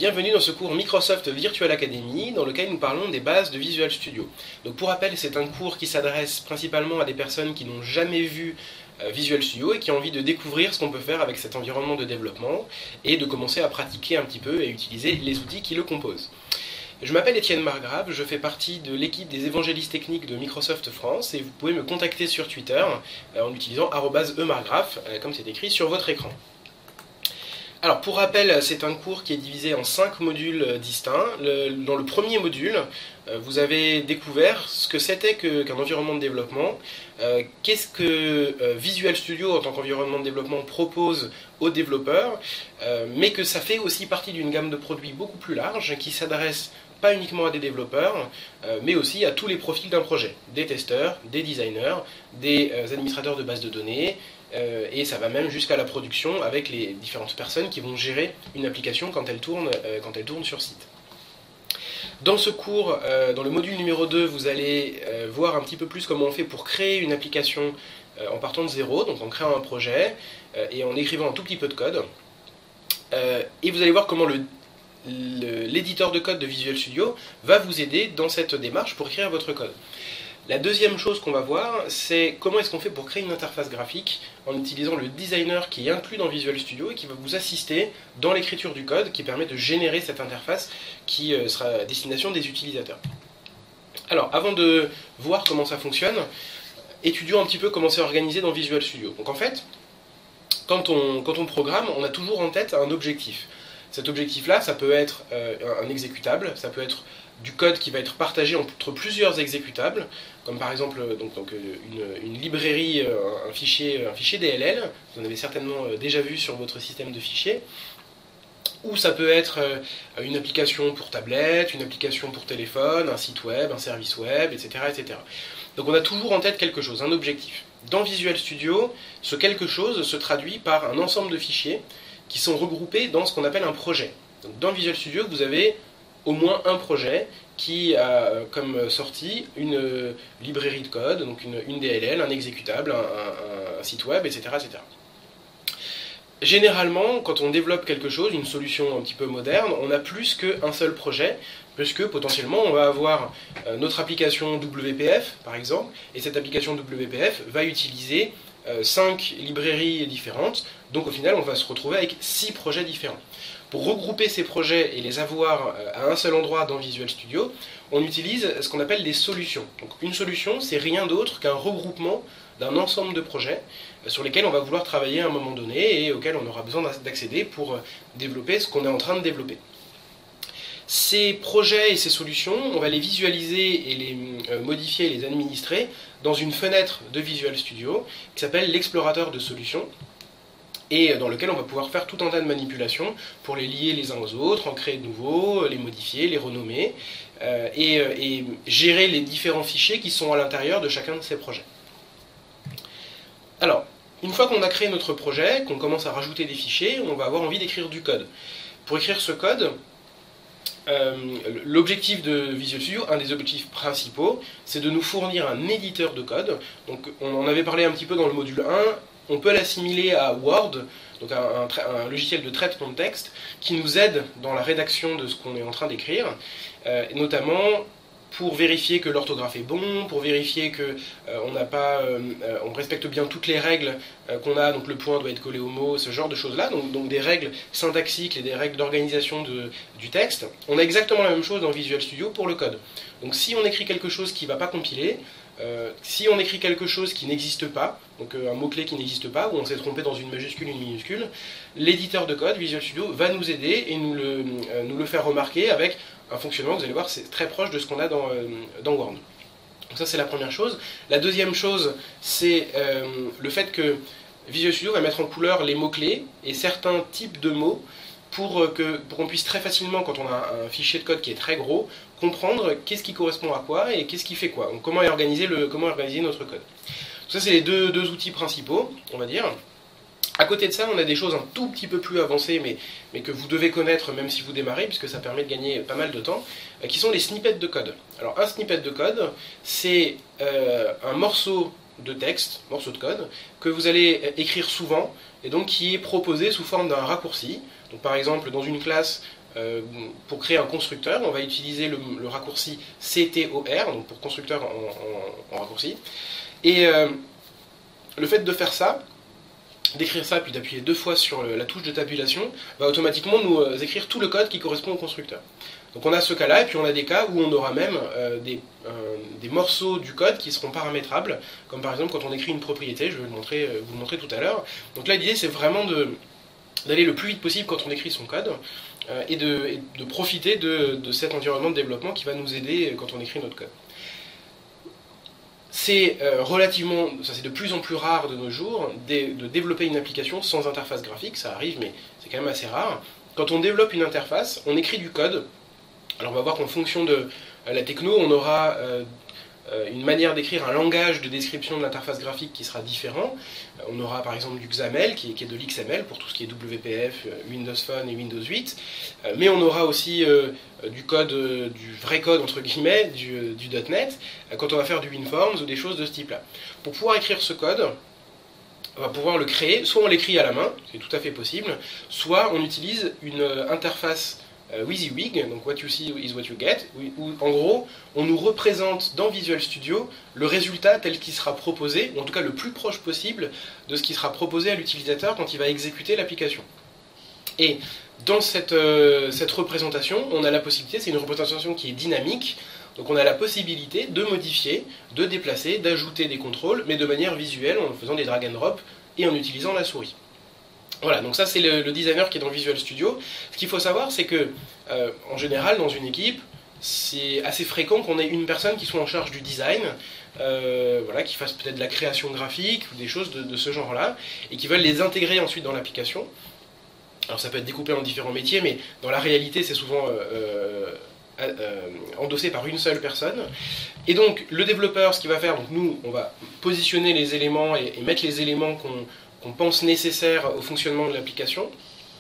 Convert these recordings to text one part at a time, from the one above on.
Bienvenue dans ce cours Microsoft Virtual Academy dans lequel nous parlons des bases de Visual Studio. Donc pour rappel, c'est un cours qui s'adresse principalement à des personnes qui n'ont jamais vu Visual Studio et qui ont envie de découvrir ce qu'on peut faire avec cet environnement de développement et de commencer à pratiquer un petit peu et utiliser les outils qui le composent. Je m'appelle Étienne Margrave, je fais partie de l'équipe des évangélistes techniques de Microsoft France et vous pouvez me contacter sur Twitter en utilisant @emargrave comme c'est écrit sur votre écran. Alors pour rappel, c'est un cours qui est divisé en 5 modules distincts. Dans le premier module, vous avez découvert ce que c'était qu'un environnement de développement, qu'est-ce que Visual Studio en tant qu'environnement de développement propose aux développeurs, mais que ça fait aussi partie d'une gamme de produits beaucoup plus large qui s'adresse pas uniquement à des développeurs, mais aussi à tous les profils d'un projet, des testeurs, des designers, des administrateurs de bases de données, et ça va même jusqu'à la production avec les différentes personnes qui vont gérer une application quand elle tourne sur site. Dans ce cours, dans le module numéro 2, vous allez voir un petit peu plus comment on fait pour créer une application en partant de zéro, donc en créant un projet et en écrivant un tout petit peu de code. Et vous allez voir comment l'éditeur de code de Visual Studio va vous aider dans cette démarche pour écrire votre code. La deuxième chose qu'on va voir, c'est comment est-ce qu'on fait pour créer une interface graphique en utilisant le designer qui est inclus dans Visual Studio et qui va vous assister dans l'écriture du code qui permet de générer cette interface qui sera à destination des utilisateurs. Alors, avant de voir comment ça fonctionne, étudions un petit peu comment c'est organisé dans Visual Studio. Donc en fait, quand on programme, on a toujours en tête un objectif. Cet objectif-là, ça peut être un exécutable, ça peut être du code qui va être partagé entre plusieurs exécutables, comme par exemple une librairie, un fichier DLL, vous en avez certainement déjà vu sur votre système de fichiers, ou ça peut être une application pour tablette, une application pour téléphone, un site web, un service web, etc., etc. Donc on a toujours en tête quelque chose, un objectif. Dans Visual Studio, ce quelque chose se traduit par un ensemble de fichiers qui sont regroupés dans ce qu'on appelle un projet. Donc dans Visual Studio, vous avez au moins un projet qui a comme sortie une librairie de code, donc une DLL, un exécutable, un site web, etc., etc. Généralement, quand on développe quelque chose, une solution un petit peu moderne, on a plus qu'un seul projet, puisque potentiellement on va avoir notre application WPF, par exemple, et cette application WPF va utiliser 5 librairies différentes, donc au final on va se retrouver avec 6 projets différents. Pour regrouper ces projets et les avoir à un seul endroit dans Visual Studio, on utilise ce qu'on appelle des solutions. Donc une solution, c'est rien d'autre qu'un regroupement d'un ensemble de projets sur lesquels on va vouloir travailler à un moment donné et auxquels on aura besoin d'accéder pour développer ce qu'on est en train de développer. Ces projets et ces solutions, on va les visualiser et les modifier et les administrer dans une fenêtre de Visual Studio qui s'appelle l'explorateur de solutions et dans lequel on va pouvoir faire tout un tas de manipulations pour les lier les uns aux autres, en créer de nouveaux, les modifier, les renommer et gérer les différents fichiers qui sont à l'intérieur de chacun de ces projets. Alors, une fois qu'on a créé notre projet, qu'on commence à rajouter des fichiers, on va avoir envie d'écrire du code. Pour écrire ce code, l'objectif de Visual Studio, un des objectifs principaux, c'est de nous fournir un éditeur de code. Donc, on en avait parlé un petit peu dans le module 1, on peut l'assimiler à Word, donc un logiciel de traitement de texte, qui nous aide dans la rédaction de ce qu'on est en train d'écrire, notamment pour vérifier que l'orthographe est bon, pour vérifier que on respecte bien toutes les règles qu'on a, donc le point doit être collé au mot, ce genre de choses-là, donc des règles syntaxiques et des règles d'organisation du texte. On a exactement la même chose dans Visual Studio pour le code. Donc si on écrit quelque chose qui ne va pas compiler, si on écrit quelque chose qui n'existe pas, donc un mot-clé qui n'existe pas, ou on s'est trompé dans une majuscule, une minuscule, l'éditeur de code, Visual Studio, va nous aider et nous le faire remarquer avec un fonctionnement, vous allez voir, c'est très proche de ce qu'on a dans Word. Donc ça, c'est la première chose. La deuxième chose, c'est le fait que Visual Studio va mettre en couleur les mots-clés et certains types de mots pour qu'on puisse très facilement, quand on a un fichier de code qui est très gros, comprendre qu'est-ce qui correspond à quoi et qu'est-ce qui fait quoi. Donc comment organiser notre code. Donc ça, c'est les deux outils principaux, on va dire. À côté de ça, on a des choses un tout petit peu plus avancées, mais que vous devez connaître même si vous démarrez, puisque ça permet de gagner pas mal de temps, qui sont les snippets de code. Alors un snippet de code, c'est un morceau de texte, morceau de code, que vous allez écrire souvent, et donc qui est proposé sous forme d'un raccourci. Donc par exemple, dans une classe, pour créer un constructeur, on va utiliser le raccourci CTOR, donc pour constructeur en raccourci. Et le fait de faire ça, d'écrire ça puis d'appuyer 2 fois sur la touche de tabulation, va automatiquement nous écrire tout le code qui correspond au construceur. Donc on a ce cas-là, et puis on a des cas où on aura même des morceaux du code qui seront paramétrables, comme par exemple quand on écrit une propriété, je vais vous le montrer tout à l'heure. Donc là l'idée c'est vraiment d'aller le plus vite possible quand on écrit son code, et de profiter de cet environnement de développement qui va nous aider quand on écrit notre code. C'est c'est de plus en plus rare de nos jours de développer une application sans interface graphique, ça arrive mais c'est quand même assez rare. Quand on développe une interface, on écrit du code. Alors on va voir qu'en fonction de la techno, on aura une manière d'écrire, un langage de description de l'interface graphique qui sera différent. On aura par exemple du XAML, qui est de l'XML pour tout ce qui est WPF, Windows Phone et Windows 8. Mais on aura aussi du code, du vrai code entre guillemets, du .NET, quand on va faire du WinForms ou des choses de ce type-là. Pour pouvoir écrire ce code, on va pouvoir le créer, soit on l'écrit à la main, ce qui est tout à fait possible, soit on utilise une interface WYSIWYG, donc what you see is what you get, où en gros on nous représente dans Visual Studio le résultat tel qu'il sera proposé, ou en tout cas le plus proche possible de ce qui sera proposé à l'utilisateur quand il va exécuter l'application. Et dans cette représentation, on a la possibilité, c'est une représentation qui est dynamique, donc on a la possibilité de modifier, de déplacer, d'ajouter des contrôles, mais de manière visuelle en faisant des drag and drop et en utilisant la souris. Voilà, donc ça c'est le designer qui est dans Visual Studio. Ce qu'il faut savoir, c'est que, en général, dans une équipe, c'est assez fréquent qu'on ait une personne qui soit en charge du design, voilà, qui fasse peut-être de la création graphique ou des choses de ce genre-là, et qui veulent les intégrer ensuite dans l'application. Alors ça peut être découpé en différents métiers, mais dans la réalité, c'est souvent endossé par une seule personne. Et donc, le développeur, ce qu'il va faire, donc nous, on va positionner les éléments et mettre les éléments qu'on pense nécessaires au fonctionnement de l'application.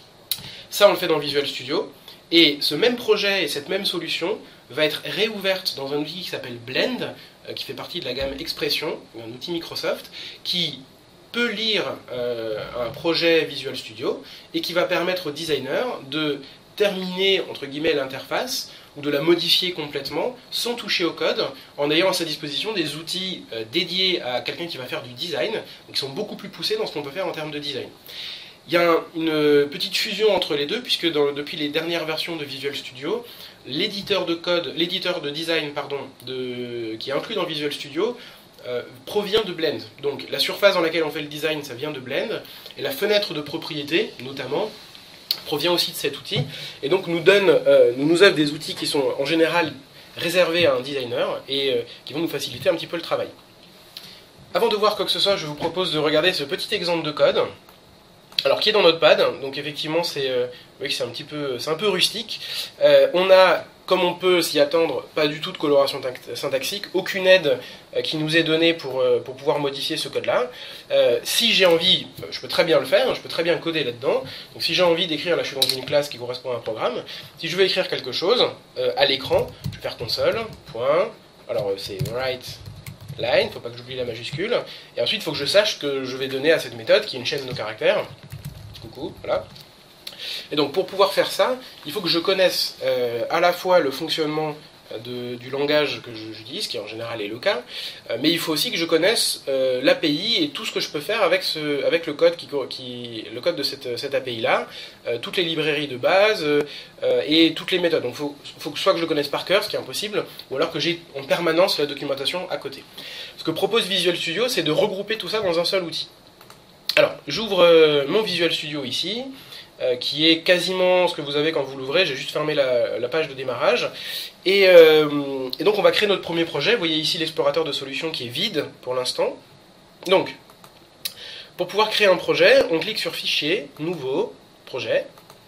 Ça, on le fait dans Visual Studio. Et ce même projet et cette même solution va être réouverte dans un outil qui s'appelle Blend, qui fait partie de la gamme Expression, un outil Microsoft, qui peut lire un projet Visual Studio et qui va permettre au designer de terminer, entre guillemets, l'interface ou de la modifier complètement sans toucher au code, en ayant à sa disposition des outils dédiés à quelqu'un qui va faire du design, donc qui sont beaucoup plus poussés dans ce qu'on peut faire en termes de design. Il y a une petite fusion entre les deux, puisque depuis les dernières versions de Visual Studio, l'éditeur de design qui est inclus dans Visual Studio provient de Blend. Donc la surface dans laquelle on fait le design, ça vient de Blend, et la fenêtre de propriété, notamment, provient aussi de cet outil, et donc nous offre des outils qui sont en général réservés à un designer, et qui vont nous faciliter un petit peu le travail. Avant de voir quoi que ce soit, je vous propose de regarder ce petit exemple de code, alors qui est dans Notepad. Donc effectivement c'est un peu rustique. On a, comme on peut s'y attendre, pas du tout de coloration syntaxique, aucune aide qui nous est donnée pour pouvoir modifier ce code-là. Si j'ai envie, je peux très bien le faire, je peux très bien coder là-dedans. Donc si j'ai envie d'écrire, là je suis dans une classe qui correspond à un programme, si je veux écrire quelque chose, à l'écran, je vais faire console, point, alors c'est write line, il ne faut pas que j'oublie la majuscule, et ensuite il faut que je sache que je vais donner à cette méthode, qui est une chaîne de caractères, coucou, voilà. Et donc pour pouvoir faire ça, il faut que je connaisse à la fois le fonctionnement du langage que j'utilise, qui en général est le cas, mais il faut aussi que je connaisse l'API et tout ce que je peux faire avec le code le code de cette API-là, toutes les librairies de base et toutes les méthodes. Donc il faut soit que je le connaisse par cœur, ce qui est impossible, ou alors que j'ai en permanence la documentation à côté. Ce que propose Visual Studio, c'est de regrouper tout ça dans un seul outil. Alors, j'ouvre mon Visual Studio ici, qui est quasiment ce que vous avez quand vous l'ouvrez. J'ai juste fermé la page de démarrage. Et donc on va créer notre premier projet. Vous voyez ici l'explorateur de solutions qui est vide pour l'instant. Donc, pour pouvoir créer un projet, on clique sur Fichier, Nouveau, Projet.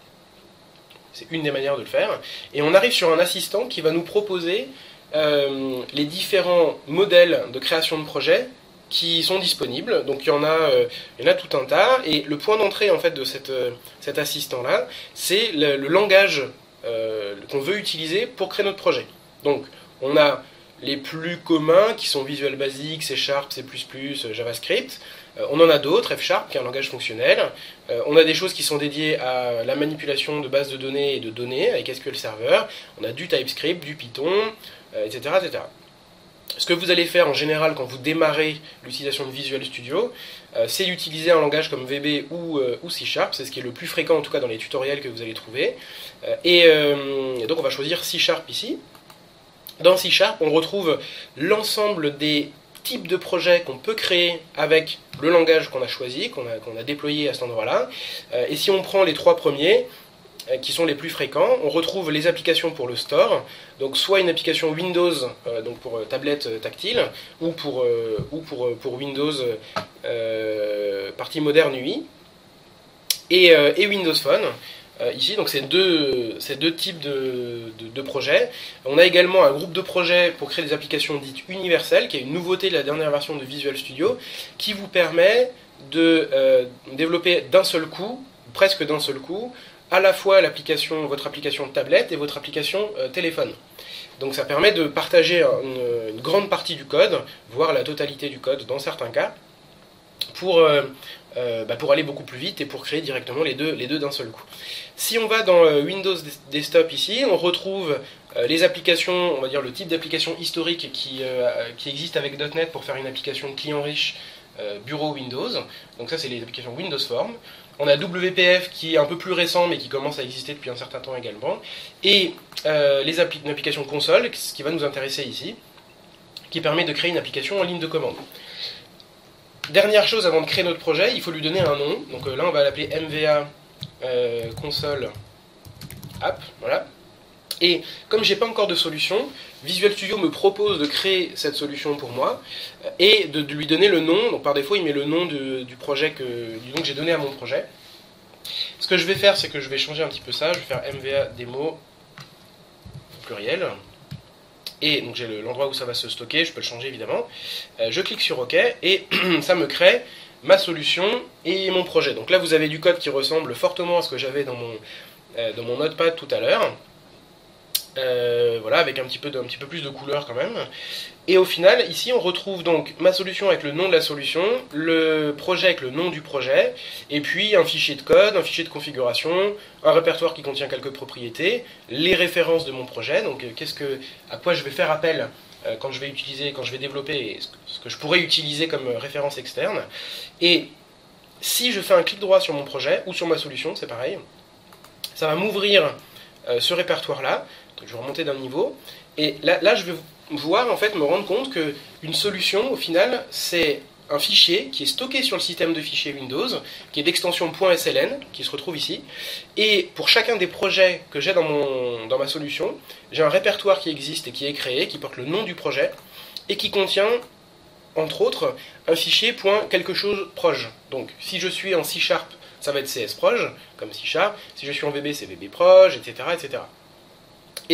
C'est une des manières de le faire. Et on arrive sur un assistant qui va nous proposer les différents modèles de création de projet qui sont disponibles. Donc il y en a tout un tas, et le point d'entrée en fait de cet assistant-là, c'est le langage qu'on veut utiliser pour créer notre projet. Donc on a les plus communs, qui sont Visual Basic, C#, C++, JavaScript. On en a d'autres, F#, qui est un langage fonctionnel. On a des choses qui sont dédiées à la manipulation de bases de données et de données avec SQL Server. On a du TypeScript, du Python, etc., etc. Ce que vous allez faire en général quand vous démarrez l'utilisation de Visual Studio, c'est d'utiliser un langage comme VB ou C#, c'est ce qui est le plus fréquent en tout cas dans les tutoriels que vous allez trouver. Et donc on va choisir C# ici. Dans C#, on retrouve l'ensemble des types de projets qu'on peut créer avec le langage qu'on a choisi, qu'on a déployé à cet endroit-là. Et si on prend les 3 premiers, qui sont les plus fréquents, on retrouve les applications pour le store, donc soit une application Windows, donc pour tablette tactile, ou pour Windows partie moderne UI, et Windows Phone. Ici, donc c'est deux types de projets. On a également un groupe de projets pour créer des applications dites universelles, qui est une nouveauté de la dernière version de Visual Studio, qui vous permet de développer d'un seul coup, presque d'un seul coup, à la fois votre application tablette et votre application téléphone. Donc ça permet de partager une grande partie du code, voire la totalité du code dans certains cas, pour aller beaucoup plus vite et pour créer directement les deux d'un seul coup. Si on va dans Windows Desktop ici, on retrouve les applications, on va dire le type d'application historique qui existe avec .NET pour faire une application client riche bureau Windows. Donc ça c'est les applications Windows Form. On a WPF qui est un peu plus récent mais qui commence à exister depuis un certain temps également. Et une application console, ce qui va nous intéresser ici, qui permet de créer une application en ligne de commande. Dernière chose avant de créer notre projet, il faut lui donner un nom. Donc là on va l'appeler MVA console app, voilà. Et comme j'ai pas encore de solution, Visual Studio me propose de créer cette solution pour moi et de lui donner le nom. Donc par défaut, il met le nom du projet que j'ai donné à mon projet. Ce que je vais faire, c'est que je vais changer un petit peu ça. Je vais faire MVA démo pluriel. Et donc j'ai l'endroit où ça va se stocker, je peux le changer évidemment. Je clique sur OK et ça me crée ma solution et mon projet. Donc là, vous avez du code qui ressemble fortement à ce que j'avais dans mon Notepad tout à l'heure. Voilà, avec un petit peu plus de couleur quand même. Et au final, ici, on retrouve donc ma solution avec le nom de la solution, le projet avec le nom du projet, et puis un fichier de code, un fichier de configuration, un répertoire qui contient quelques propriétés, les références de mon projet, donc à quoi je vais faire appel quand je vais développer, et ce que je pourrais utiliser comme référence externe. Et si je fais un clic droit sur mon projet, ou sur ma solution, c'est pareil, ça va m'ouvrir ce répertoire-là. Je vais remonter d'un niveau, et là je vais me rendre compte qu'une solution, au final, c'est un fichier qui est stocké sur le système de fichiers Windows, qui est d'extension .sln, qui se retrouve ici, et pour chacun des projets que j'ai dans ma solution, j'ai un répertoire qui existe et qui est créé, qui porte le nom du projet, et qui contient, entre autres, un fichier .quelque chose proj. Donc, si je suis en C#, ça va être csproj, comme C#, si je suis en VB, c'est vbproj, etc., etc. Et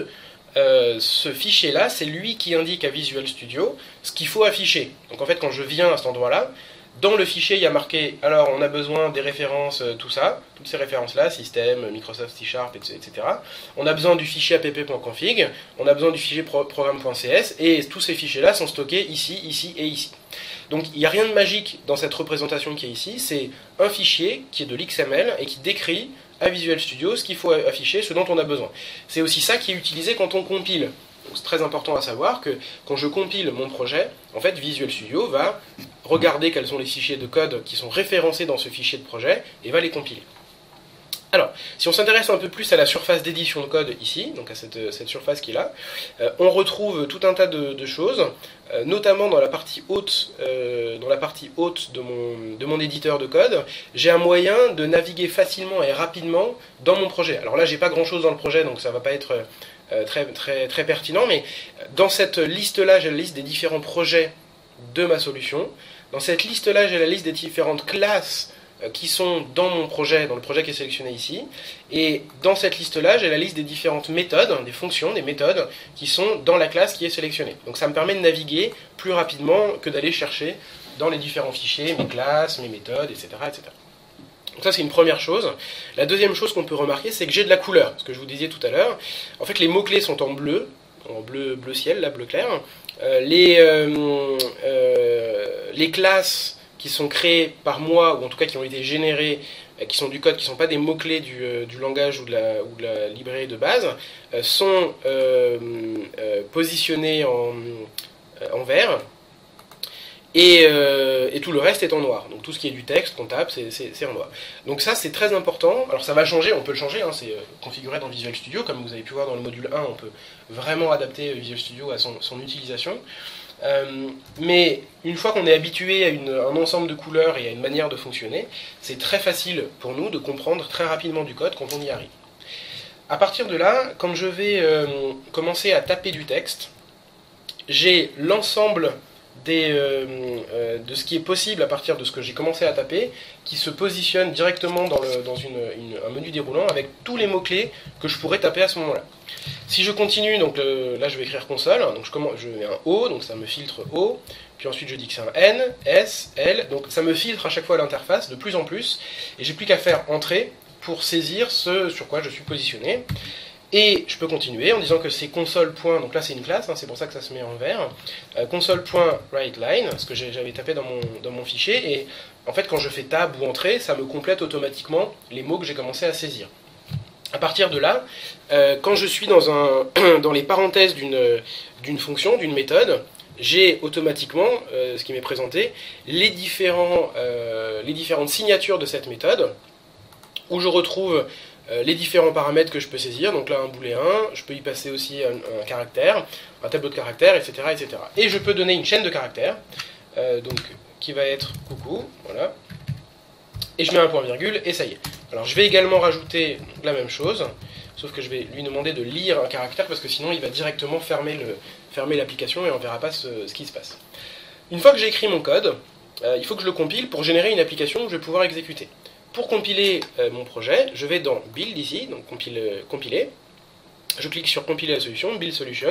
ce fichier-là, c'est lui qui indique à Visual Studio ce qu'il faut afficher. Donc en fait, quand je viens à cet endroit-là, dans le fichier, il y a marqué, alors on a besoin des références, tout ça, toutes ces références-là, système, Microsoft C#, etc. On a besoin du fichier app.config, on a besoin du fichier programme.cs, et tous ces fichiers-là sont stockés ici, ici et ici. Donc il n'y a rien de magique dans cette représentation qui est ici, c'est un fichier qui est de l'XML et qui décrit à Visual Studio ce qu'il faut afficher, ce dont on a besoin. C'est aussi ça qui est utilisé quand on compile. C'est très important à savoir que quand je compile mon projet, en fait Visual Studio va regarder quels sont les fichiers de code qui sont référencés dans ce fichier de projet et va les compiler. Alors, si on s'intéresse un peu plus à la surface d'édition de code ici, donc à cette surface qui est là, on retrouve tout un tas de choses, notamment dans la partie haute, de mon éditeur de code. J'ai un moyen de naviguer facilement et rapidement dans mon projet. Alors là, j'ai pas grand chose dans le projet, donc ça va pas être très pertinent, mais dans cette liste-là, j'ai la liste des différents projets de ma solution. Dans cette liste-là, j'ai la liste des différentes classes qui sont dans mon projet, dans le projet qui est sélectionné ici. Et dans cette liste-là, j'ai la liste des différentes méthodes, des fonctions, des méthodes qui sont dans la classe qui est sélectionnée. Donc ça me permet de naviguer plus rapidement que d'aller chercher dans les différents fichiers, mes classes, mes méthodes, etc. etc. Donc ça c'est une première chose. La deuxième chose qu'on peut remarquer, c'est que j'ai de la couleur, ce que je vous disais tout à l'heure. En fait les mots-clés sont en bleu, en bleu ciel, là, bleu clair. Les classes qui sont créées par moi, ou en tout cas qui ont été générées, qui sont du code, qui ne sont pas des mots-clés du langage ou de la librairie de base, sont positionnés en vert. Et tout le reste est en noir. Donc tout ce qui est du texte qu'on tape, c'est en noir. Donc ça, c'est très important. Alors ça va changer, on peut le changer, hein, c'est configuré dans Visual Studio. Comme vous avez pu voir dans le module 1, on peut vraiment adapter Visual Studio à son utilisation. Mais une fois qu'on est habitué à un ensemble de couleurs et à une manière de fonctionner, c'est très facile pour nous de comprendre très rapidement du code quand on y arrive. À partir de là, quand je vais commencer à taper du texte, j'ai l'ensemble de ce qui est possible à partir de ce que j'ai commencé à taper, qui se positionne directement dans un menu déroulant avec tous les mots-clés que je pourrais taper à ce moment-là. Si je continue, donc là je vais écrire console, donc je mets un O, donc ça me filtre O, puis ensuite je dis que c'est un N, S, L, donc ça me filtre à chaque fois l'interface de plus en plus, et j'ai plus qu'à faire entrée pour saisir ce sur quoi je suis positionné. Et je peux continuer en disant que c'est console. Donc là c'est une classe, hein, c'est pour ça que ça se met en vert. Console.writeLine, ce que j'avais tapé dans mon fichier, et en fait quand je fais tab ou entrée, ça me complète automatiquement les mots que j'ai commencé à saisir. À partir de là, quand je suis dans les parenthèses d'une fonction, d'une méthode, j'ai automatiquement, ce qui m'est présenté, les différentes signatures de cette méthode, où je retrouve les différents paramètres que je peux saisir, donc là un booléen, je peux y passer aussi un caractère, un tableau de caractères, etc., etc. Et je peux donner une chaîne de caractères, donc qui va être coucou, voilà, et je mets un point virgule, et ça y est. Alors je vais également rajouter la même chose, sauf que je vais lui demander de lire un caractère, parce que sinon il va directement fermer l'application et on ne verra pas ce qui se passe. Une fois que j'ai écrit mon code, il faut que je le compile pour générer une application que je vais pouvoir exécuter. Pour compiler mon projet, je vais dans Build ici, donc compiler. Je clique sur Compiler la solution, Build Solution,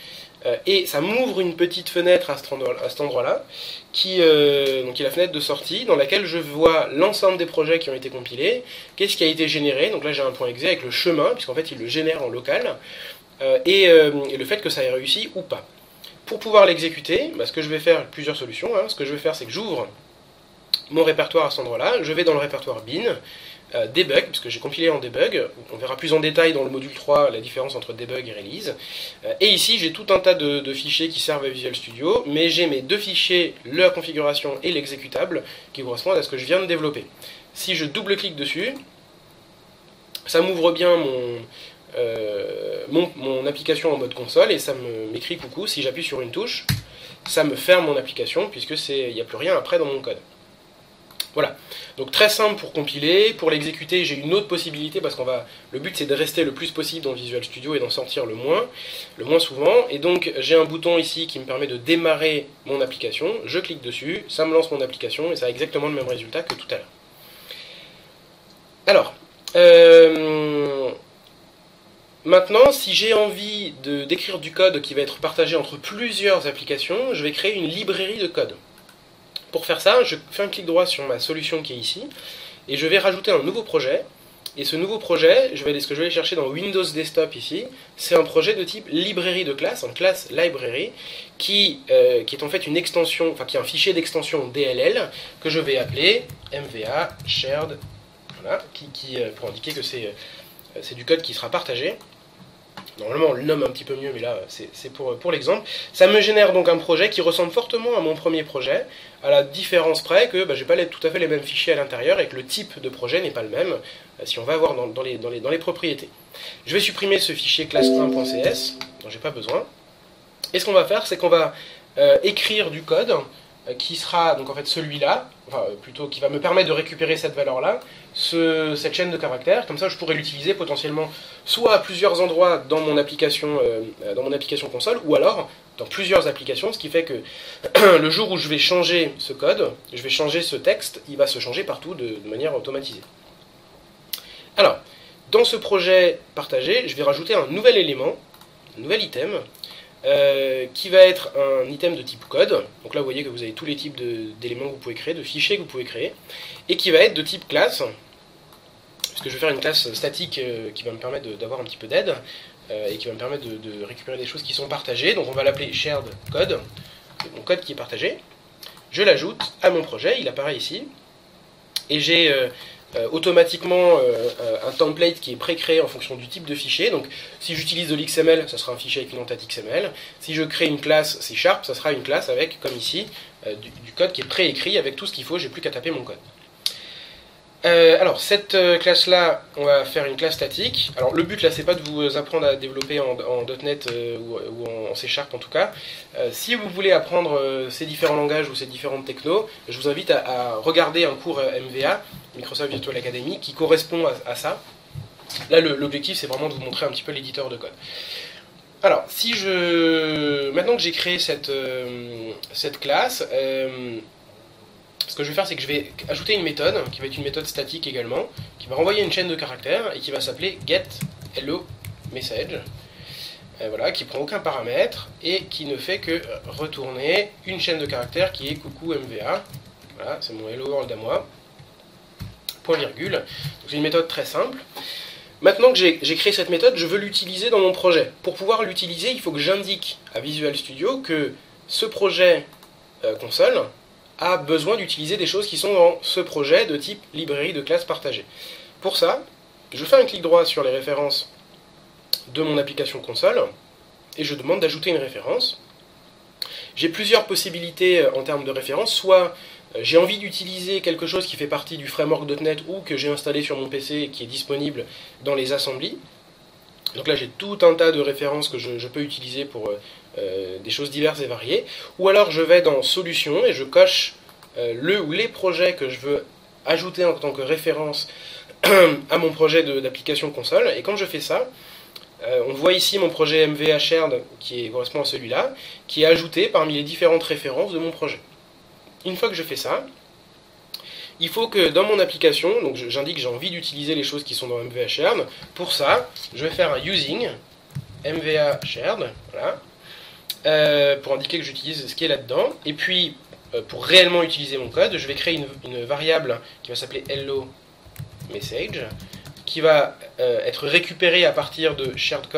et ça m'ouvre une petite fenêtre à cet endroit-là, qui est la fenêtre de sortie, dans laquelle je vois l'ensemble des projets qui ont été compilés, qu'est-ce qui a été généré, donc là j'ai un point exe avec le chemin, puisqu'en fait il le génère en local, et le fait que ça ait réussi ou pas. Pour pouvoir l'exécuter, ce que je vais faire, plusieurs solutions, hein, ce que je vais faire c'est que j'ouvre mon répertoire à cet endroit-là, je vais dans le répertoire bin, debug, puisque j'ai compilé en debug, on verra plus en détail dans le module 3 la différence entre debug et release, et ici j'ai tout un tas de fichiers qui servent à Visual Studio, mais j'ai mes deux fichiers, la configuration et l'exécutable, qui correspondent à ce que je viens de développer. Si je double-clique dessus, ça m'ouvre bien mon application en mode console, et ça m'écrit coucou. Si j'appuie sur une touche, ça me ferme mon application, puisque il n'y a plus rien après dans mon code. Voilà, donc très simple pour compiler. Pour l'exécuter, j'ai une autre possibilité, parce le but c'est de rester le plus possible dans Visual Studio et d'en sortir le moins souvent. Et donc j'ai un bouton ici qui me permet de démarrer mon application. Je clique dessus, ça me lance mon application et ça a exactement le même résultat que tout à l'heure. Alors, maintenant, si j'ai envie d'écrire du code qui va être partagé entre plusieurs applications, je vais créer une librairie de code. Pour faire ça, je fais un clic droit sur ma solution qui est ici, et je vais rajouter un nouveau projet. Et ce nouveau projet, ce que je vais aller chercher dans Windows Desktop ici, c'est un projet de type librairie de classe, en classe library, qui est en fait une extension, enfin qui est un fichier d'extension DLL que je vais appeler MVA shared, voilà, pour indiquer que c'est du code qui sera partagé. Normalement on le nomme un petit peu mieux, mais là c'est pour l'exemple. Ça me génère donc un projet qui ressemble fortement à mon premier projet, à la différence près que j'ai pas tout à fait les mêmes fichiers à l'intérieur et que le type de projet n'est pas le même, si on va voir dans les propriétés. Je vais supprimer ce fichier classe1.cs, dont j'ai pas besoin. Et ce qu'on va faire, c'est qu'on va écrire du code qui sera donc en fait celui-là, enfin plutôt qui va me permettre de récupérer cette valeur-là, cette chaîne de caractères. Comme ça je pourrais l'utiliser potentiellement soit à plusieurs endroits dans mon application console, ou alors dans plusieurs applications, ce qui fait que le jour où je vais changer ce code, je vais changer ce texte, il va se changer partout de manière automatisée. Alors, dans ce projet partagé, je vais rajouter un nouvel élément, un nouvel item, qui va être un item de type code. Donc là vous voyez que vous avez tous les types d'éléments que vous pouvez créer, de fichiers que vous pouvez créer, et qui va être de type classe, parce que je vais faire une classe statique qui va me permettre d'avoir un petit peu d'aide. et qui va me permettre de récupérer des choses qui sont partagées. Donc on va l'appeler shared code, c'est mon code qui est partagé. Je l'ajoute à mon projet, il apparaît ici, et j'ai automatiquement un template qui est pré-créé en fonction du type de fichier. Donc si j'utilise de l'XML, ça sera un fichier avec une entête XML. Si je crée une classe C#, ça sera une classe avec, comme ici, du code qui est préécrit avec tout ce qu'il faut, j'ai plus qu'à taper mon code. Alors cette classe-là, on va faire une classe statique. Alors le but là, c'est pas de vous apprendre à développer en .NET ou en C# en tout cas. Si vous voulez apprendre ces différents langages ou ces différentes technos, je vous invite à regarder un cours MVA, Microsoft Virtual Academy, qui correspond à ça. Là, l'objectif, c'est vraiment de vous montrer un petit peu l'éditeur de code. Alors, maintenant que j'ai créé cette classe, ce que je vais faire, c'est que je vais ajouter une méthode, qui va être une méthode statique également, qui va renvoyer une chaîne de caractères et qui va s'appeler getHelloMessage. Voilà, qui prend aucun paramètre et qui ne fait que retourner une chaîne de caractères qui est coucou MVA. Voilà, c'est mon hello world à moi. Point virgule. Donc c'est une méthode très simple. Maintenant que j'ai créé cette méthode, je veux l'utiliser dans mon projet. Pour pouvoir l'utiliser, il faut que j'indique à Visual Studio que ce projet console a besoin d'utiliser des choses qui sont dans ce projet de type librairie de classe partagée. Pour ça, je fais un clic droit sur les références de mon application console et je demande d'ajouter une référence. J'ai plusieurs possibilités en termes de référence, soit j'ai envie d'utiliser quelque chose qui fait partie du framework .NET ou que j'ai installé sur mon PC et qui est disponible dans les assemblies. Donc là j'ai tout un tas de références que je peux utiliser pour des choses diverses et variées. Ou alors je vais dans Solutions et je coche le ou les projets que je veux ajouter en tant que référence à mon projet d'application console. Et quand je fais ça, on voit ici mon projet MVA Shared qui correspond à celui-là, qui est ajouté parmi les différentes références de mon projet. Une fois que je fais ça, il faut que dans mon application, donc j'indique que j'ai envie d'utiliser les choses qui sont dans MVA Shared. Pour ça, je vais faire un using MVA Shared, voilà, pour indiquer que j'utilise ce qui est là-dedans. Et puis, pour réellement utiliser mon code, je vais créer une variable qui va s'appeler HelloMessage, qui va être récupérée à partir de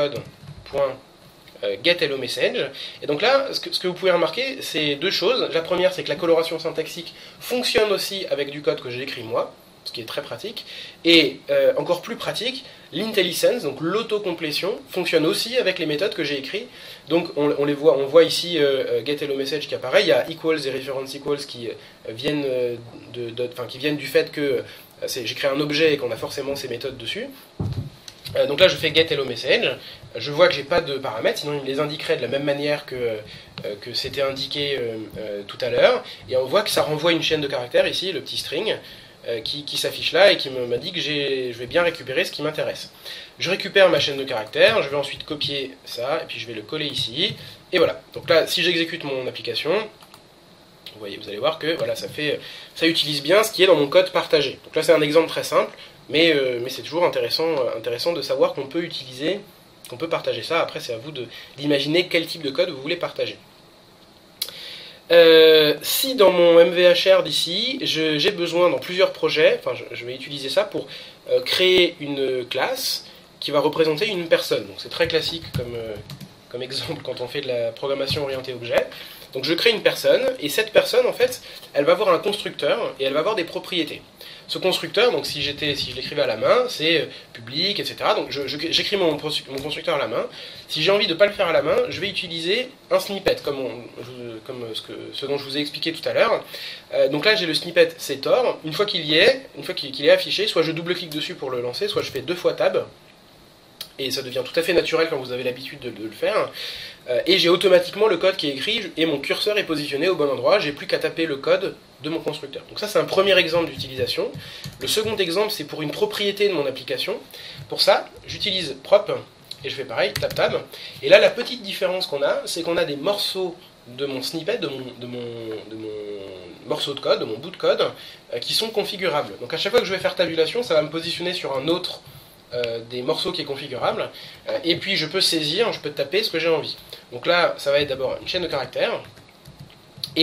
sharedcode.getHelloMessage. Et donc là, ce que vous pouvez remarquer, c'est deux choses. La première, c'est que la coloration syntaxique fonctionne aussi avec du code que j'ai écrit moi, ce qui est très pratique. Et encore plus pratique, l'IntelliSense, donc l'autocomplétion, fonctionne aussi avec les méthodes que j'ai écrites. Donc on voit ici getHelloMessage qui apparaît. Il y a equals et reference equals qui viennent du fait que j'ai créé un objet et qu'on a forcément ces méthodes dessus. Donc là je fais getHelloMessage, je vois que j'ai pas de paramètres, sinon il me les indiquerait de la même manière que c'était indiqué tout à l'heure, et on voit que ça renvoie une chaîne de caractères ici, le petit string, qui s'affiche là et qui m'a dit que je vais bien récupérer ce qui m'intéresse. Je récupère ma chaîne de caractères, je vais ensuite copier ça, et puis je vais le coller ici, et voilà. Donc là, si j'exécute mon application, vous allez voir que voilà, ça utilise bien ce qui est dans mon code partagé. Donc là c'est un exemple très simple, mais c'est toujours intéressant de savoir qu'on peut partager ça. Après c'est à vous d'imaginer quel type de code vous voulez partager. Si dans mon MVA Shared ici, j'ai besoin dans plusieurs projets, je vais utiliser ça pour créer une classe qui va représenter une personne. Donc c'est très classique comme exemple quand on fait de la programmation orientée objet. Donc je crée une personne, et cette personne, en fait, elle va avoir un constructeur, et elle va avoir des propriétés. Ce constructeur, donc si je l'écrivais à la main, c'est public, etc. Donc j'écris mon constructeur à la main. Si j'ai envie de ne pas le faire à la main, je vais utiliser un snippet, comme ce dont je vous ai expliqué tout à l'heure. Donc là j'ai le snippet setor. Une fois qu'il est affiché, soit je double-clique dessus pour le lancer, soit je fais 2 fois tab. Et ça devient tout à fait naturel quand vous avez l'habitude de le faire. Et j'ai automatiquement le code qui est écrit et mon curseur est positionné au bon endroit. J'ai plus qu'à taper le code de mon constructeur. Donc ça c'est un premier exemple d'utilisation. Le second exemple c'est pour une propriété de mon application. Pour ça j'utilise prop et je fais pareil, tab. Et là la petite différence qu'on a, c'est qu'on a des morceaux de mon snippet, de mon morceau de code, de mon bout de code, qui sont configurables. Donc à chaque fois que je vais faire tabulation, ça va me positionner sur un autre des morceaux qui est configurable, et puis je peux taper ce que j'ai envie. Donc là, ça va être d'abord une chaîne de caractères, et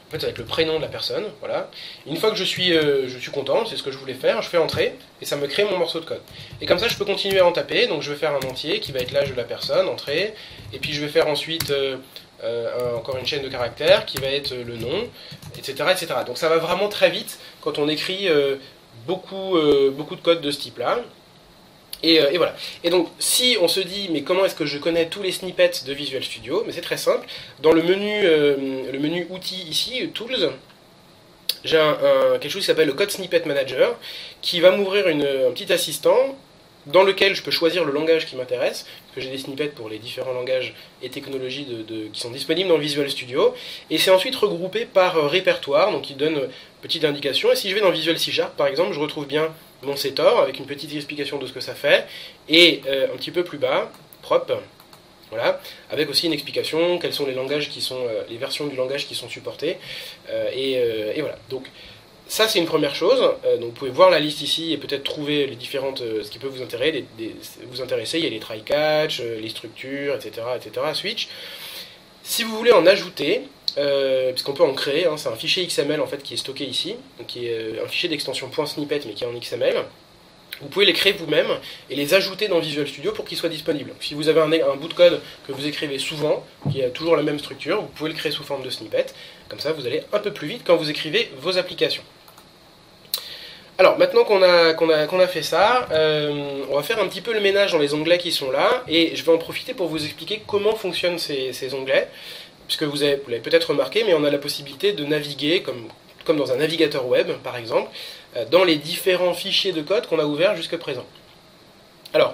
En fait, ça va être le prénom de la personne, voilà. Une fois que je suis content, c'est ce que je voulais faire, je fais entrer, et ça me crée mon morceau de code. Et comme ça, je peux continuer à en taper, donc je vais faire un entier qui va être l'âge de la personne, entrée, et puis je vais faire ensuite encore une chaîne de caractères qui va être le nom, etc., etc. Donc ça va vraiment très vite quand on écrit beaucoup de code de ce type-là. Et voilà. Et donc, si on se dit, mais comment est-ce que je connais tous les snippets de Visual Studio? Mais c'est très simple. Dans le menu outils ici, Tools, j'ai quelque chose qui s'appelle le Code Snippet Manager, qui va m'ouvrir un petit assistant dans lequel je peux choisir le langage qui m'intéresse, parce que j'ai des snippets pour les différents langages et technologies qui sont disponibles dans Visual Studio, et c'est ensuite regroupé par répertoire, donc il donne une petite indication, et si je vais dans Visual C Sharp par exemple, je retrouve bien mon setor, avec une petite explication de ce que ça fait, et un petit peu plus bas, prop, voilà, avec aussi une explication, quels sont les langages qui sont, les versions du langage qui sont supportées, et voilà. Donc, ça, c'est une première chose. Donc, vous pouvez voir la liste ici et peut-être trouver les différentes, ce qui peut vous intéresser. Il y a les try-catch, les structures, etc., etc., switch. Si vous voulez en ajouter, puisqu'on peut en créer, hein, c'est un fichier XML en fait qui est stocké ici, donc qui est un fichier d'extension .snippet mais qui est en XML. Vous pouvez les créer vous-même et les ajouter dans Visual Studio pour qu'ils soient disponibles. Si vous avez un bout de code que vous écrivez souvent, qui a toujours la même structure, vous pouvez le créer sous forme de snippet. Comme ça, vous allez un peu plus vite quand vous écrivez vos applications. Alors, maintenant qu'on a fait ça, on va faire un petit peu le ménage dans les onglets qui sont là, et je vais en profiter pour vous expliquer comment fonctionnent ces onglets, puisque vous l'avez peut-être remarqué, mais on a la possibilité de naviguer, comme dans un navigateur web, par exemple, dans les différents fichiers de code qu'on a ouverts jusqu'à présent. Alors,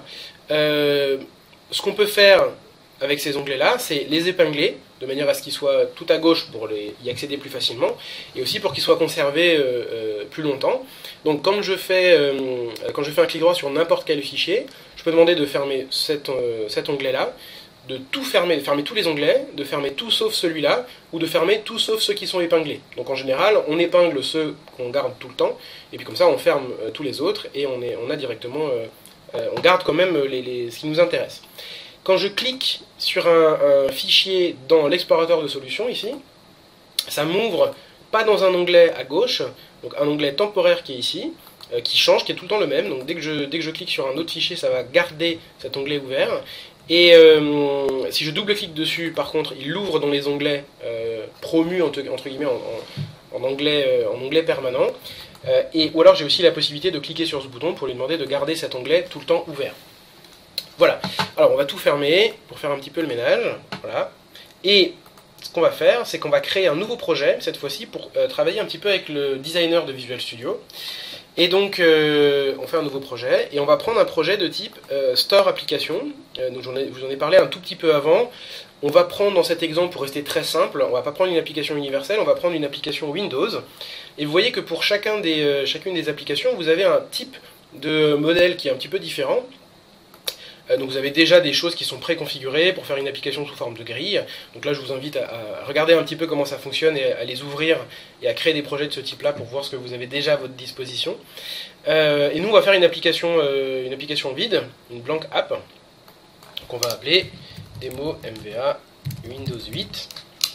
ce qu'on peut faire avec ces onglets-là, c'est les épingler, de manière à ce qu'ils soient tout à gauche pour y accéder plus facilement, et aussi pour qu'ils soient conservés plus longtemps. Donc quand je fais un clic droit sur n'importe quel fichier, je peux demander de fermer cet onglet-là, de tout fermer, de fermer tous les onglets, de fermer tout sauf celui-là, ou de fermer tout sauf ceux qui sont épinglés. Donc en général, on épingle ceux qu'on garde tout le temps, et puis comme ça on ferme tous les autres, et on a directement, on garde quand même ce qui nous intéresse. Quand je clique sur un fichier dans l'explorateur de solutions ici, ça m'ouvre pas dans un onglet à gauche, donc un onglet temporaire qui est ici, qui change, qui est tout le temps le même. Donc dès que je clique sur un autre fichier, ça va garder cet onglet ouvert. Et si je double-clique dessus, par contre, il l'ouvre dans les onglets promus entre guillemets en onglet permanent. Ou alors j'ai aussi la possibilité de cliquer sur ce bouton pour lui demander de garder cet onglet tout le temps ouvert. Voilà, alors on va tout fermer pour faire un petit peu le ménage, voilà. Et ce qu'on va faire, c'est qu'on va créer un nouveau projet, cette fois-ci, pour travailler un petit peu avec le designer de Visual Studio. Et donc, on fait un nouveau projet, et on va prendre un projet de type Store Application. Donc je vous en ai parlé un tout petit peu avant. On va prendre dans cet exemple, pour rester très simple, on va pas prendre une application universelle, on va prendre une application Windows. Et vous voyez que pour chacune des applications, vous avez un type de modèle qui est un petit peu différent. Donc vous avez déjà des choses qui sont préconfigurées pour faire une application sous forme de grille. Donc là je vous invite à regarder un petit peu comment ça fonctionne et à les ouvrir et à créer des projets de ce type là pour voir ce que vous avez déjà à votre disposition. Et nous on va faire une application vide, une blank app, qu'on va appeler Demo MVA Windows 8.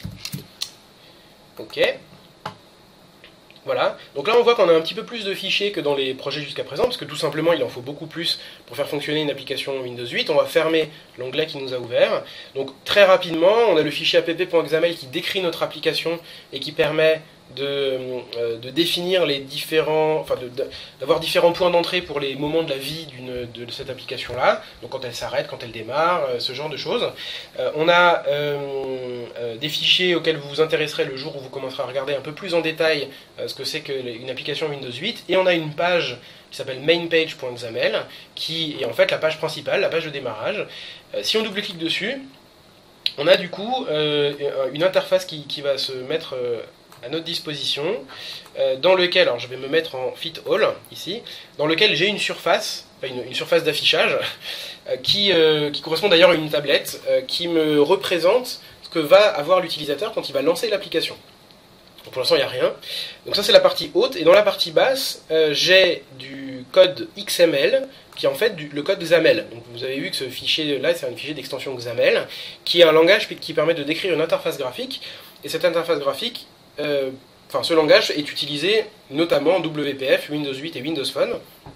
Ok. Voilà, donc là on voit qu'on a un petit peu plus de fichiers que dans les projets jusqu'à présent, parce que tout simplement il en faut beaucoup plus pour faire fonctionner une application Windows 8. On va fermer l'onglet qui nous a ouvert. Donc très rapidement, on a le fichier app.xaml qui décrit notre application et qui permet de définir les différents, d'avoir différents points d'entrée pour les moments de la vie de cette application-là. Donc quand elle s'arrête, quand elle démarre, ce genre de choses. On a des fichiers auxquels vous vous intéresserez le jour où vous commencerez à regarder un peu plus en détail ce que c'est qu'une application Windows 8. Et on a une page qui s'appelle mainpage.xaml, qui est en fait la page principale, la page de démarrage. Si on double-clique dessus, on a du coup une interface qui va se mettre à notre disposition, dans lequel, alors je vais me mettre en Fit All, ici, dans lequel j'ai une surface, une surface d'affichage, qui correspond d'ailleurs à une tablette, qui me représente ce que va avoir l'utilisateur quand il va lancer l'application. Pour l'instant, il n'y a rien. Donc ça, c'est la partie haute. Et dans la partie basse, j'ai du code XML, qui est en fait le code XAML. Donc vous avez vu que ce fichier-là, c'est un fichier d'extension XAML, qui est un langage qui permet de décrire une interface graphique. Et cette interface graphique, ce langage est utilisé notamment en WPF, Windows 8 et Windows Phone.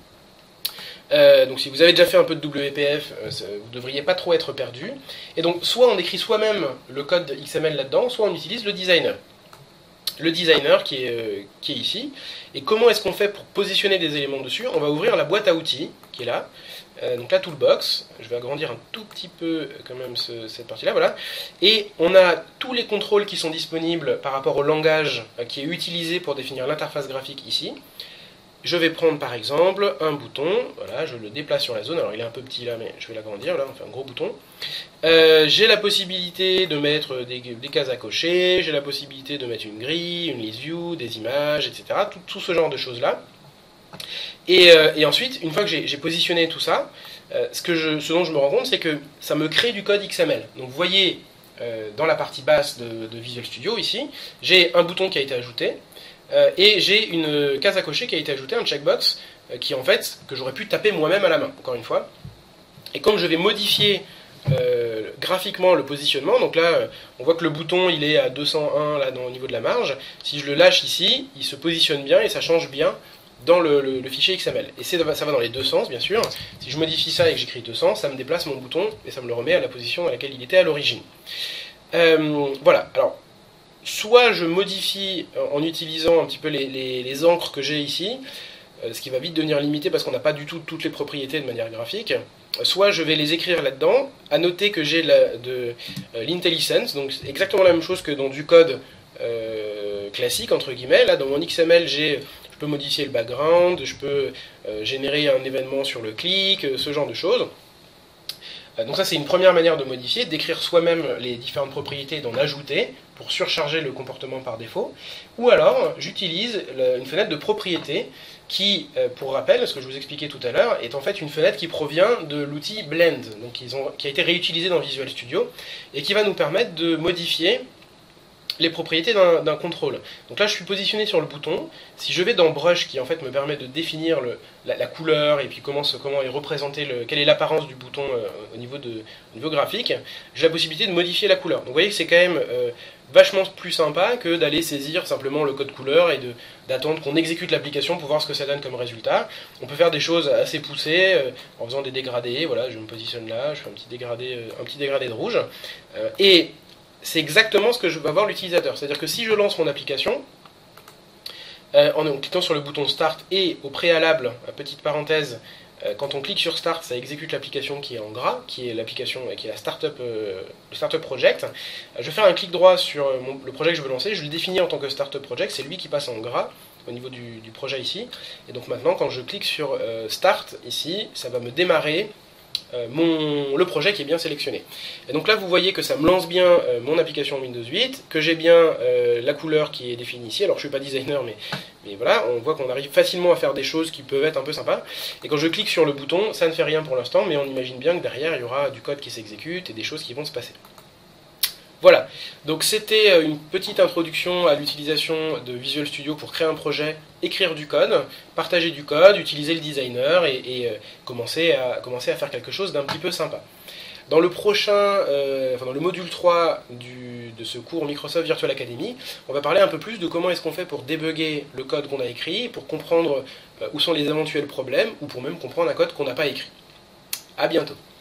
Donc si vous avez déjà fait un peu de WPF, vous ne devriez pas trop être perdu. Et donc soit on écrit soi-même le code XML là-dedans, soit on utilise le designer. Le designer qui est ici. Et comment est-ce qu'on fait pour positionner des éléments dessus? On va ouvrir la boîte à outils qui est là. Donc la toolbox, je vais agrandir un tout petit peu quand même cette partie-là, voilà. Et on a tous les contrôles qui sont disponibles par rapport au langage qui est utilisé pour définir l'interface graphique ici. Je vais prendre par exemple un bouton, voilà, je le déplace sur la zone, alors il est un peu petit là, mais je vais l'agrandir, là, on fait un gros bouton. J'ai la possibilité de mettre des cases à cocher, j'ai la possibilité de mettre une grille, une list view, des images, etc. Tout ce genre de choses-là. Et ensuite, une fois que j'ai positionné tout ça, ce dont je me rends compte, c'est que ça me crée du code XML. Donc vous voyez, dans la partie basse de Visual Studio, ici, j'ai un bouton qui a été ajouté, et j'ai une case à cocher qui a été ajoutée, un checkbox, qui en fait, que j'aurais pu taper moi-même à la main, encore une fois. Et comme je vais modifier graphiquement le positionnement, donc là, on voit que le bouton, il est à 201 là, au niveau de la marge. Si je le lâche ici, il se positionne bien et ça change bien dans le fichier XML. Et ça va dans les deux sens, bien sûr. Si je modifie ça et que j'écris 200, ça me déplace mon bouton et ça me le remet à la position à laquelle il était à l'origine. Voilà, alors, soit je modifie en utilisant un petit peu les encres que j'ai ici, ce qui va vite devenir limité parce qu'on n'a pas du tout toutes les propriétés de manière graphique, soit je vais les écrire là-dedans. À noter que j'ai de l'IntelliSense, donc c'est exactement la même chose que dans du code classique, entre guillemets. Là, dans mon XML, je peux modifier le background, je peux générer un événement sur le clic, ce genre de choses. Donc ça, c'est une première manière de modifier, d'écrire soi-même les différentes propriétés et d'en ajouter pour surcharger le comportement par défaut. Ou alors, j'utilise une fenêtre de propriété qui, pour rappel, ce que je vous expliquais tout à l'heure, est en fait une fenêtre qui provient de l'outil Blend, donc qui a été réutilisé dans Visual Studio, et qui va nous permettre de modifier les propriétés d'un contrôle. Donc là, je suis positionné sur le bouton. Si je vais dans Brush, qui en fait me permet de définir la couleur et puis comment est représenté, quelle est l'apparence du bouton au niveau graphique, j'ai la possibilité de modifier la couleur. Donc vous voyez que c'est quand même vachement plus sympa que d'aller saisir simplement le code couleur et d'attendre qu'on exécute l'application pour voir ce que ça donne comme résultat. On peut faire des choses assez poussées en faisant des dégradés. Voilà, je me positionne là, je fais un petit dégradé de rouge. Et c'est exactement ce que va voir l'utilisateur. C'est-à-dire que si je lance mon application, en cliquant sur le bouton Start et au préalable, petite parenthèse, quand on clique sur Start, ça exécute l'application qui est en gras, qui est l'application qui est la Startup Project. Je vais faire un clic droit sur le projet que je veux lancer, je le définis en tant que Startup Project, c'est lui qui passe en gras au niveau du projet ici. Et donc maintenant, quand je clique sur Start ici, ça va me démarrer le projet qui est bien sélectionné. Et donc là vous voyez que ça me lance bien mon application Windows 8, que j'ai bien la couleur qui est définie ici. Alors je suis pas designer mais voilà, on voit qu'on arrive facilement à faire des choses qui peuvent être un peu sympas. Et quand je clique sur le bouton, ça ne fait rien pour l'instant, mais on imagine bien que derrière il y aura du code qui s'exécute et des choses qui vont se passer. Voilà, donc c'était une petite introduction à l'utilisation de Visual Studio pour créer un projet, écrire du code, partager du code, utiliser le designer et commencer à faire quelque chose d'un petit peu sympa. Dans le dans le module 3 de ce cours Microsoft Virtual Academy, on va parler un peu plus de comment est-ce qu'on fait pour débugger le code qu'on a écrit, pour comprendre où sont les éventuels problèmes, ou pour même comprendre un code qu'on n'a pas écrit. À bientôt.